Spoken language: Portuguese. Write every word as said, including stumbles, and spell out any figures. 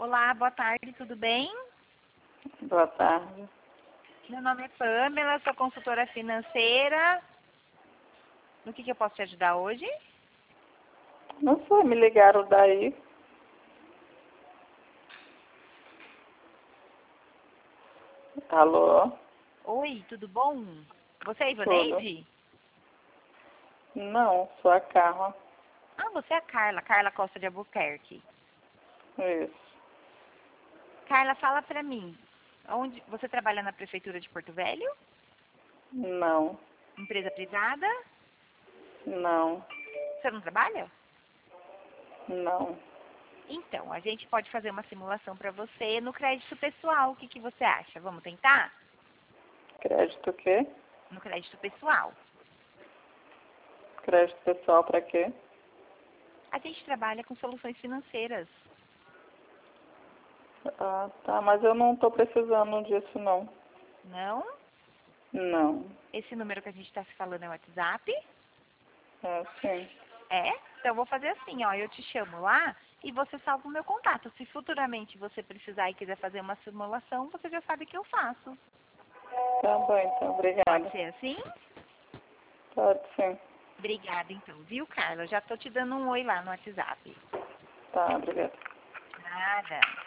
Olá, boa tarde, tudo bem? Boa tarde. Meu nome é Pamela, sou consultora financeira. No que, que eu posso te ajudar hoje? Não sei, me ligaram daí. Alô? Oi, tudo bom? Você é a Tudo. Ivaneide? Não, sou a Carla. Ah, você é a Carla, Carla Costa de Albuquerque. Isso. Carla, fala pra mim, onde você trabalha na Prefeitura de Porto Velho? Não, Empresa privada? não, Você não trabalha? não. Então, a gente pode fazer uma simulação para você no crédito pessoal. O que, que você acha? Vamos tentar? Crédito o quê? No crédito pessoal. Crédito pessoal pra quê? A gente trabalha com soluções financeiras. Ah, tá, mas eu não tô precisando disso, não. Não? Não. Esse número que a gente está se falando é o WhatsApp? É, sim. É? Então, eu vou fazer assim, ó. Eu te chamo lá e você salva o meu contato. Se futuramente você precisar e quiser fazer uma simulação, você já sabe que eu faço. Tá bom, então. Pode Obrigada. ser assim? Pode sim. Obrigada, então. Viu, Carla? Eu já tô te dando um oi lá no WhatsApp. Tá, obrigada. Nada.